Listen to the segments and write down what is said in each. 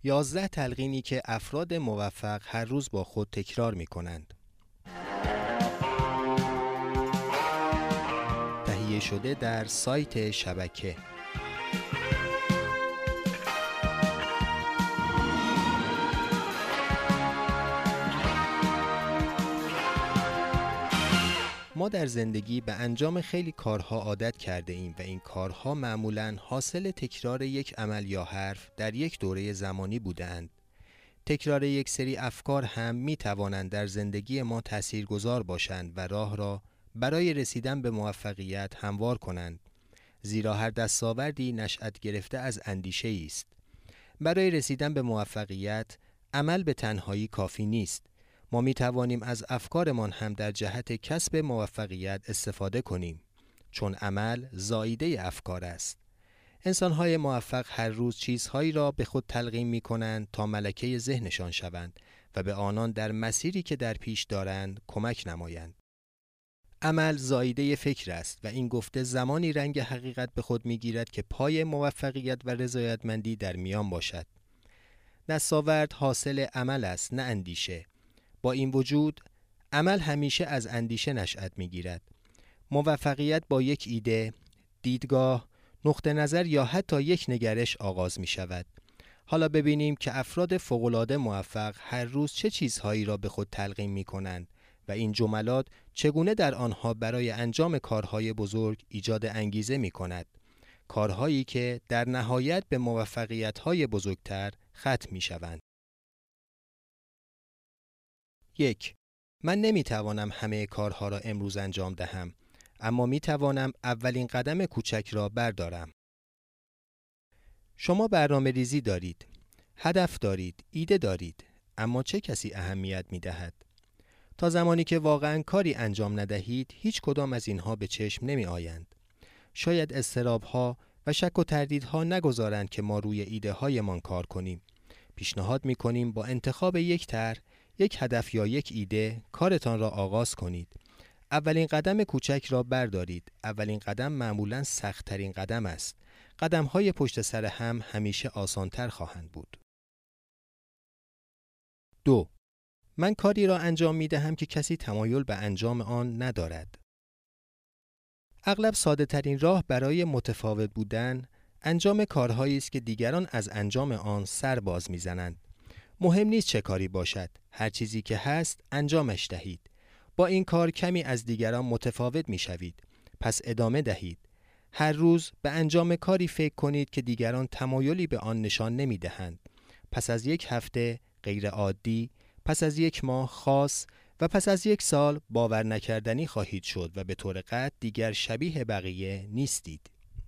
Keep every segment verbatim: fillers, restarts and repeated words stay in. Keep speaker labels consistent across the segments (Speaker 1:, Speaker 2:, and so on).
Speaker 1: یازده تلقینی که افراد موفق هر روز با خود تکرار می کنند. تهیه شده در سایت شبکه. ما در زندگی به انجام خیلی کارها عادت کرده ایم و این کارها معمولاً حاصل تکرار یک عمل یا حرف در یک دوره زمانی بودند. تکرار یک سری افکار هم می توانند در زندگی ما تاثیرگذار باشند و راه را برای رسیدن به موفقیت هموار کنند. زیرا هر دستاوردی نشأت گرفته از اندیشه است. برای رسیدن به موفقیت عمل به تنهایی کافی نیست. ما می توانیم از افکارمان هم در جهت کسب موفقیت استفاده کنیم، چون عمل زاییده افکار است. انسان‌های موفق هر روز چیزهایی را به خود تلقین می کنند تا ملکه ذهنشان شوند و به آنان در مسیری که در پیش دارند کمک نمایند. عمل زاییده فکر است و این گفته زمانی رنگ حقیقت به خود می گیرد که پای موفقیت و رضایتمندی در میان باشد. دستاورد حاصل عمل است، نه اندیشه. با این وجود عمل همیشه از اندیشه نشأت می‌گیرد. موفقیت با یک ایده، دیدگاه، نقطه نظر یا حتی یک نگرش آغاز می‌شود. حالا ببینیم که افراد فوق‌العاده موفق هر روز چه چیزهایی را به خود تلقین می‌کنند و این جملات چگونه در آنها برای انجام کارهای بزرگ ایجاد انگیزه می‌کند. کارهایی که در نهایت به موفقیت‌های بزرگتر ختم می‌شوند. یک. من نمیتوانم همه کارها را امروز انجام دهم، اما میتوانم اولین قدم کوچک را بردارم. شما برنامه ریزی دارید، هدف دارید، ایده دارید، اما چه کسی اهمیت میدهد؟ تا زمانی که واقعاً کاری انجام ندهید، هیچ کدام از اینها به چشم نمی آیند. شاید اضطراب‌ها و شک و تردیدها نگذارند که ما روی ایده هایمان کار کنیم. پیشنهاد می کنیم با انتخاب یک طرح، یک هدف یا یک ایده کارتان را آغاز کنید. اولین قدم کوچک را بردارید. اولین قدم معمولاً سخت‌ترین قدم است. قدم‌های پشت سر هم همیشه آسان‌تر خواهند بود. دو. من کاری را انجام می‌دهم که کسی تمایل به انجام آن ندارد. اغلب ساده‌ترین راه برای متفاوت بودن انجام کارهایی است که دیگران از انجام آن سر باز می‌زنند. مهم نیست چه کاری باشد، هر چیزی که هست انجامش دهید. با این کار کمی از دیگران متفاوت می شوید. پس ادامه دهید. هر روز به انجام کاری فکر کنید که دیگران تمایلی به آن نشان نمی دهند. پس از یک هفته غیر عادی، پس از یک ماه خاص و پس از یک سال باور نکردنی خواهید شد و به طور قطع دیگر شبیه بقیه نیستید.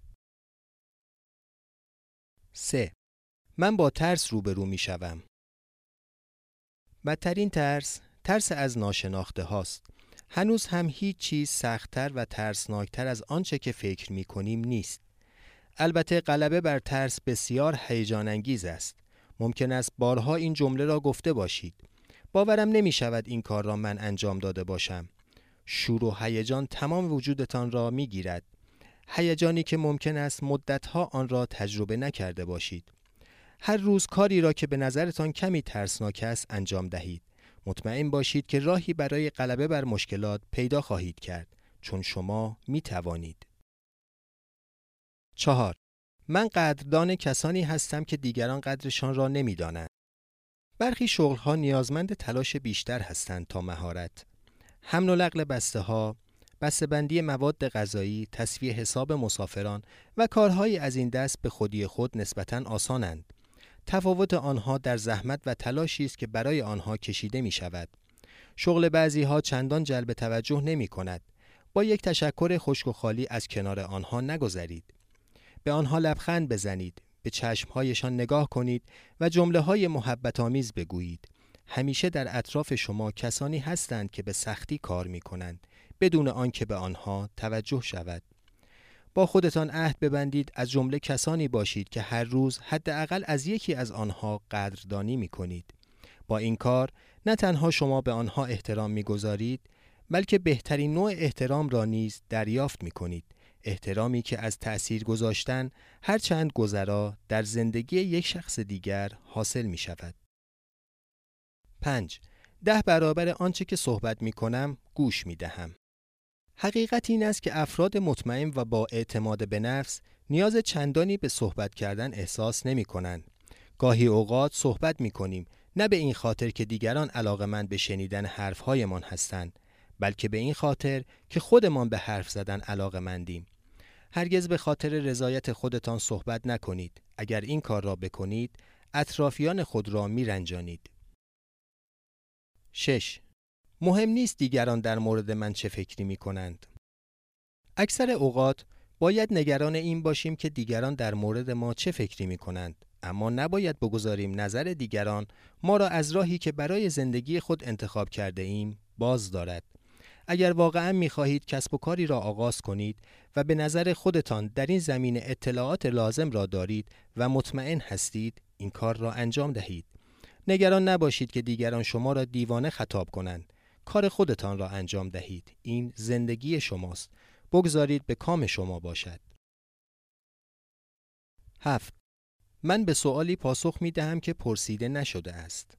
Speaker 1: سه. من با ترس روبرو می شوم. بدترین ترس، ترس از ناشناخته هاست. هنوز هم هیچ چیز سخت‌تر و ترسناکتر از آنچه که فکر می‌کنیم نیست. البته غلبه بر ترس بسیار هیجان انگیز است. ممکن است بارها این جمله را گفته باشید. باورم نمی‌شود این کار را من انجام داده باشم. شور و هیجان تمام وجودتان را می‌گیرد. هیجانی که ممکن است مدت‌ها آن را تجربه نکرده باشید. هر روز کاری را که به نظرتان کمی ترسناک است انجام دهید. مطمئن باشید که راهی برای غلبه بر مشکلات پیدا خواهید کرد، چون شما می توانید. چهار. من قدردان کسانی هستم که دیگران قدرشان را نمی دانند. برخی شغلها نیازمند تلاش بیشتر هستند تا مهارت. حمل و نقل بسته ها، بسته‌بندی مواد غذایی، تسویه حساب مسافران و کارهای از این دست به خودی خود نسبتاً آسانند. تفاوت آنها در زحمت و تلاشی است که برای آنها کشیده می شود. شغل بعضی ها چندان جلب توجه نمی کند. با یک تشکر خشک و خالی از کنار آنها نگذرید. به آنها لبخند بزنید، به چشمهایشان نگاه کنید و جمله های محبت آمیز بگویید. همیشه در اطراف شما کسانی هستند که به سختی کار می کنند، بدون آنکه به آنها توجه شود. با خودتان عهد ببندید از جمله کسانی باشید که هر روز حداقل از یکی از آنها قدردانی می کنید. با این کار نه تنها شما به آنها احترام می گذارید، بلکه بهترین نوع احترام را نیز دریافت می کنید. احترامی که از تأثیر گذاشتن هر چند گذرا در زندگی یک شخص دیگر حاصل می شود. پنج. ده برابر آنچه که صحبت می کنم گوش می دهم. حقیقت این است که افراد مطمئن و با اعتماد به نفس نیاز چندانی به صحبت کردن احساس نمی کنند. گاهی اوقات صحبت می کنیم نه به این خاطر که دیگران علاقه‌مند به شنیدن حرفهایمان هستند، بلکه به این خاطر که خودمان به حرف زدن علاقه‌مندیم. هرگز به خاطر رضایت خودتان صحبت نکنید. اگر این کار را بکنید، اطرافیان خود را می رنجانید. شش. مهم نیست دیگران در مورد من چه فکری می کنند. اکثر اوقات باید نگران این باشیم که دیگران در مورد ما چه فکری می کنند، اما نباید بگذاریم نظر دیگران ما را از راهی که برای زندگی خود انتخاب کرده ایم باز دارد. اگر واقعا می خواهید کسب و کاری را آغاز کنید و به نظر خودتان در این زمینه اطلاعات لازم را دارید و مطمئن هستید، این کار را انجام دهید. نگران نباشید که دیگران شما را دیوانه خطاب کنند. کار خودتان را انجام دهید. این زندگی شماست. بگذارید به کام شما باشد. هفت. من به سوالی پاسخ می دهم که پرسیده نشده است.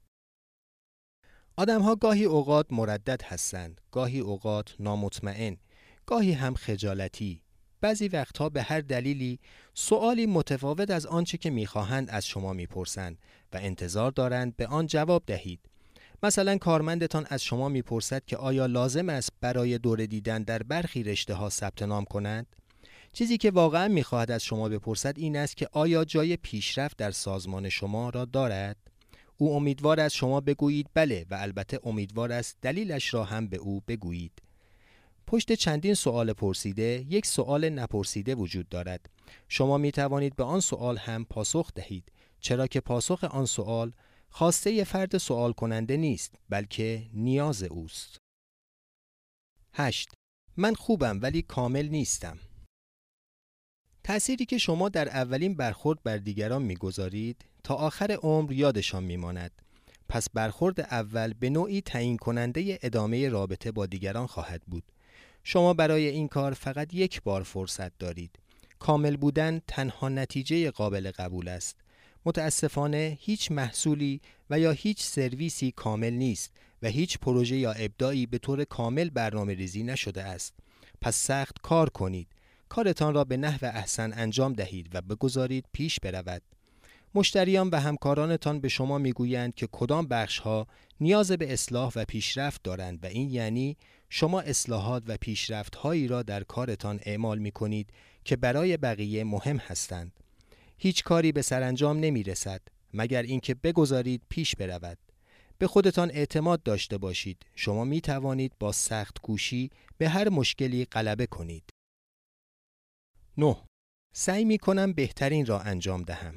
Speaker 1: آدم‌ها گاهی اوقات مردد هستند، گاهی اوقات نامطمئن، گاهی هم خجالتی. بعضی وقتها به هر دلیلی سوالی متفاوت از آنچه که می‌خواهند از شما می‌پرسند و انتظار دارند به آن جواب دهید. مثلا کارمندتان از شما می‌پرسد که آیا لازم است برای دوره دیدن در برخی رشته‌ها ثبت نام کنند؟ چیزی که واقعا می‌خواهد از شما بپرسد این است که آیا جای پیشرفت در سازمان شما را دارد؟ او امیدوار است شما بگویید بله و البته امیدوار است دلیلش را هم به او بگویید. پشت چندین سوال پرسیده یک سوال نپرسیده وجود دارد. شما می توانید به آن سوال هم پاسخ دهید، چرا که پاسخ آن سوال خواسته ی فرد سوال کننده نیست، بلکه نیاز اوست. هشت. من خوبم ولی کامل نیستم. تأثیری که شما در اولین برخورد بر دیگران می‌گذارید تا آخر عمر یادشان می‌ماند. پس برخورد اول به نوعی تعیین کننده ادامه رابطه با دیگران خواهد بود. شما برای این کار فقط یک بار فرصت دارید. کامل بودن تنها نتیجه قابل قبول است. متاسفانه هیچ محصولی و یا هیچ سرویسی کامل نیست و هیچ پروژه یا ابداعی به طور کامل برنامه ریزی نشده است. پس سخت کار کنید. کارتان را به نحو احسن انجام دهید و بگذارید پیش برود. مشتریان و همکارانتان به شما میگویند که کدام بخش‌ها نیاز به اصلاح و پیشرفت دارند و این یعنی شما اصلاحات و پیشرفت‌هایی را در کارتان اعمال می‌کنید که برای بقیه مهم هستند. هیچ کاری به سرانجام نمی‌رسد مگر اینکه بگذارید پیش برود. به خودتان اعتماد داشته باشید. شما می‌توانید با سخت کوشی به هر مشکلی غلبه کنید. نه. سعی می‌کنم بهترین را انجام دهم.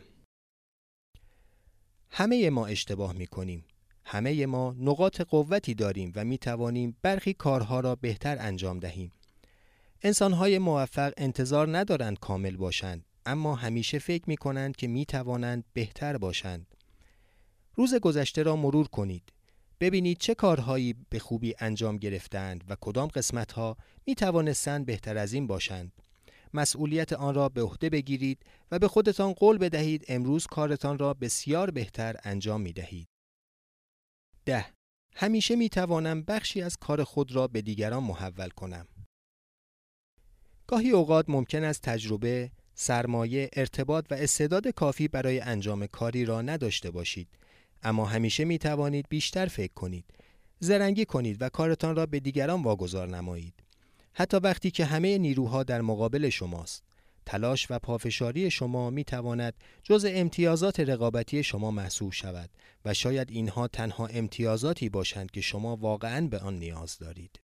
Speaker 1: همه ما اشتباه می‌کنیم. همه ما نقاط قوتی داریم و می‌توانیم برخی کارها را بهتر انجام دهیم. انسان‌های موفق انتظار ندارند کامل باشند، اما همیشه فکر می‌کنند که می‌توانند بهتر باشند. روز گذشته را مرور کنید. ببینید چه کارهایی به خوبی انجام گرفتند و کدام قسمت‌ها می‌توانستند بهتر از این باشند. مسئولیت آن را به عهده بگیرید و به خودتان قول بدهید امروز کارتان را بسیار بهتر انجام می دهید. ده. همیشه می توانم بخشی از کار خود را به دیگران محول کنم. گاهی اوقات ممکن است تجربه، سرمایه، ارتباط و استعداد کافی برای انجام کاری را نداشته باشید، اما همیشه می توانید بیشتر فکر کنید، زرنگی کنید و کارتان را به دیگران واگذار نمایید. حتی وقتی که همه نیروها در مقابل شماست، تلاش و پافشاری شما می تواند جزء امتیازات رقابتی شما محسوب شود و شاید اینها تنها امتیازاتی باشند که شما واقعاً به آن نیاز دارید.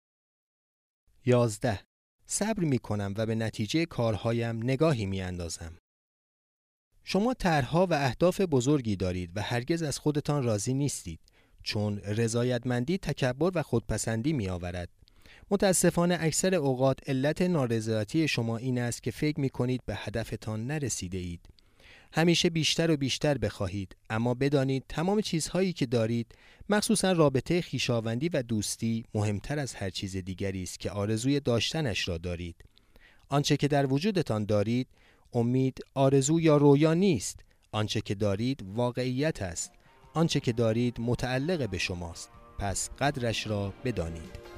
Speaker 1: یازده. صبر می کنم و به نتیجه کارهایم نگاهی می اندازم. شما طرح‌ها و اهداف بزرگی دارید و هرگز از خودتان راضی نیستید، چون رضایتمندی تکبر و خودپسندی می آورد. متاسفانه اکثر اوقات علت نارضایتی شما این است که فکر می کنید به هدفتان نرسیده اید. همیشه بیشتر و بیشتر بخواهید، اما بدانید تمام چیزهایی که دارید، مخصوصا رابطه خویشاوندی و دوستی، مهمتر از هر چیز دیگری است که آرزوی داشتنش را دارید. آنچه که در وجودتان دارید امید، آرزو یا رویا نیست. آنچه که دارید واقعیت است. آنچه که دارید متعلق به شماست. پس قدرش را بدانید.